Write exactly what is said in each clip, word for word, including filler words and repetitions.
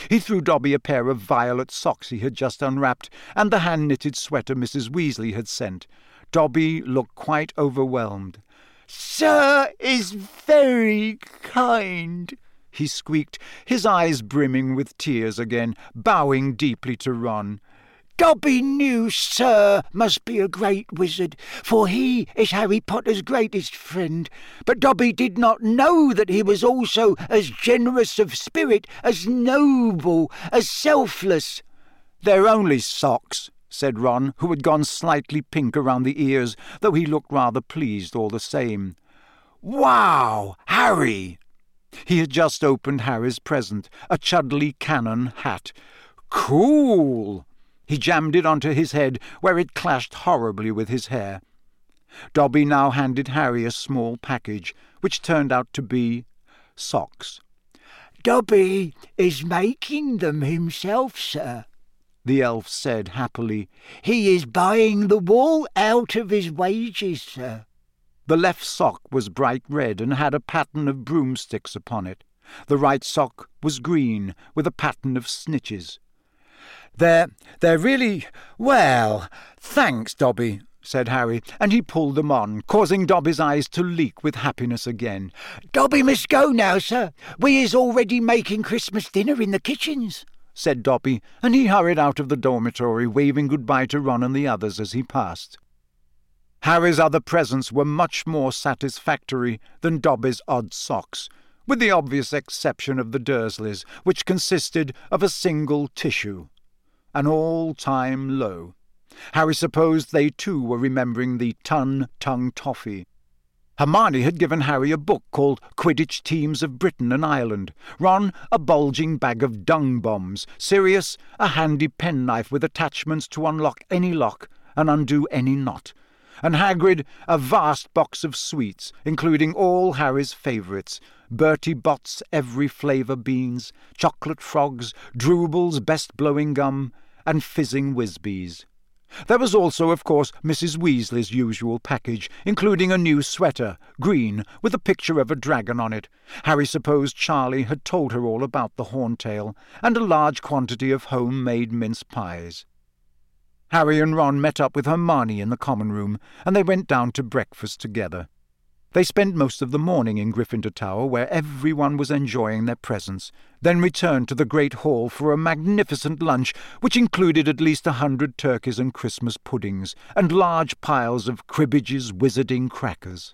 He threw Dobby a pair of violet socks he had just unwrapped, and the hand-knitted sweater Missus Weasley had sent. Dobby looked quite overwhelmed. "Sir is very kind," he squeaked, his eyes brimming with tears again, bowing deeply to Ron. "Dobby knew Sir must be a great wizard, for he is Harry Potter's greatest friend. But Dobby did not know that he was also as generous of spirit, as noble, as selfless." "They're only socks," said Ron, who had gone slightly pink around the ears, though he looked rather pleased all the same. "Wow, Harry!" He had just opened Harry's present, a Chudley Cannon hat. "Cool!" He jammed it onto his head, where it clashed horribly with his hair. Dobby now handed Harry a small package, which turned out to be socks. "Dobby is making them himself, sir," the elf said happily. "He is buying the wool out of his wages, sir." The left sock was bright red and had a pattern of broomsticks upon it. The right sock was green, with a pattern of snitches. They're, they're really... well, thanks, Dobby," said Harry, and he pulled them on, causing Dobby's eyes to leak with happiness again. "Dobby must go now, sir. We is already making Christmas dinner in the kitchens," said Dobby, and he hurried out of the dormitory, waving goodbye to Ron and the others as he passed. Harry's other presents were much more satisfactory than Dobby's odd socks, with the obvious exception of the Dursleys, which consisted of a single tissue. An all-time low. Harry supposed they too were remembering the Tun-Tung Toffee. Hermione had given Harry a book called Quidditch Teams of Britain and Ireland, Ron a bulging bag of dung-bombs, Sirius a handy penknife with attachments to unlock any lock and undo any knot, and Hagrid a vast box of sweets, including all Harry's favourites, Bertie Bott's every flavour beans, chocolate frogs, Drooble's best blowing gum, and fizzing Whizbees. There was also, of course, Missus Weasley's usual package, including a new sweater, green, with a picture of a dragon on it. Harry supposed Charlie had told her all about the horntail, and a large quantity of home-made mince pies. Harry and Ron met up with Hermione in the common room, and they went down to breakfast together. They spent most of the morning in Gryffindor Tower, where everyone was enjoying their presents, then returned to the Great Hall for a magnificent lunch, which included at least a hundred turkeys and Christmas puddings, and large piles of Cribbage's wizarding crackers.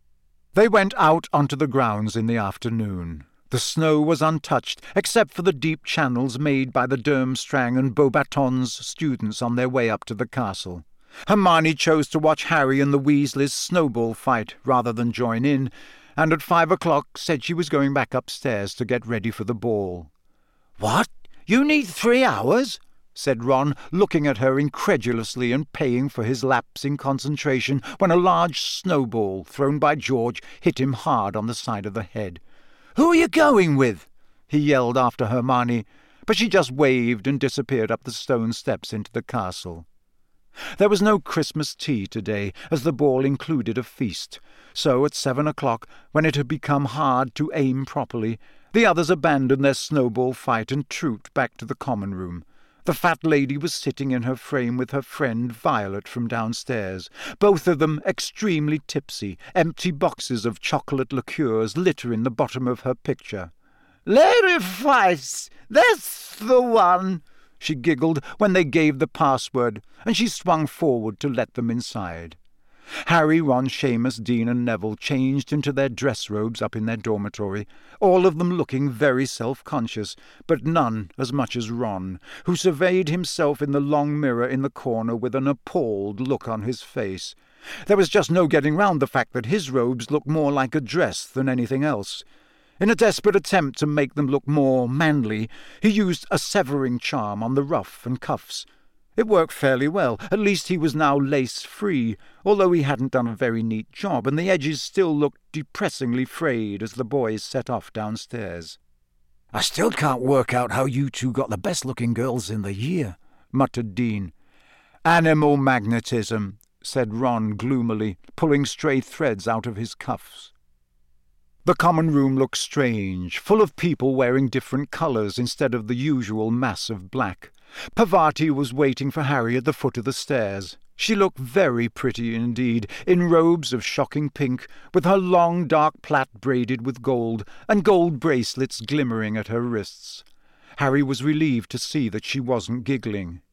They went out onto the grounds in the afternoon. The snow was untouched, except for the deep channels made by the Durmstrang and Beauxbatons students on their way up to the castle. Hermione chose to watch Harry and the Weasleys snowball fight rather than join in, and at five o'clock said she was going back upstairs to get ready for the ball. "What? You need three hours?" said Ron, looking at her incredulously and paying for his lapse in concentration when a large snowball thrown by George hit him hard on the side of the head. "Who are you going with?" he yelled after Hermione, but she just waved and disappeared up the stone steps into the castle. There was no Christmas tea today, as the ball included a feast, so at seven o'clock, when it had become hard to aim properly, the others abandoned their snowball fight and trooped back to the common room. The fat lady was sitting in her frame with her friend Violet from downstairs, both of them extremely tipsy, empty boxes of chocolate liqueurs littering the bottom of her picture. "Lady Fice, that's the one!" she giggled when they gave the password, and she swung forward to let them inside. Harry, Ron, Seamus, Dean and Neville changed into their dress robes up in their dormitory, all of them looking very self-conscious, but none as much as Ron, who surveyed himself in the long mirror in the corner with an appalled look on his face. There was just no getting round the fact that his robes looked more like a dress than anything else. In a desperate attempt to make them look more manly, he used a severing charm on the ruff and cuffs. It worked fairly well. At least he was now lace-free, although he hadn't done a very neat job, and the edges still looked depressingly frayed as the boys set off downstairs. "I still can't work out how you two got the best-looking girls in the year," muttered Dean. "Animal magnetism," said Ron gloomily, pulling stray threads out of his cuffs. The common room looked strange, full of people wearing different colours instead of the usual mass of black. Parvati was waiting for Harry at the foot of the stairs. She looked very pretty indeed, in robes of shocking pink, with her long dark plait braided with gold, and gold bracelets glimmering at her wrists. Harry was relieved to see that she wasn't giggling.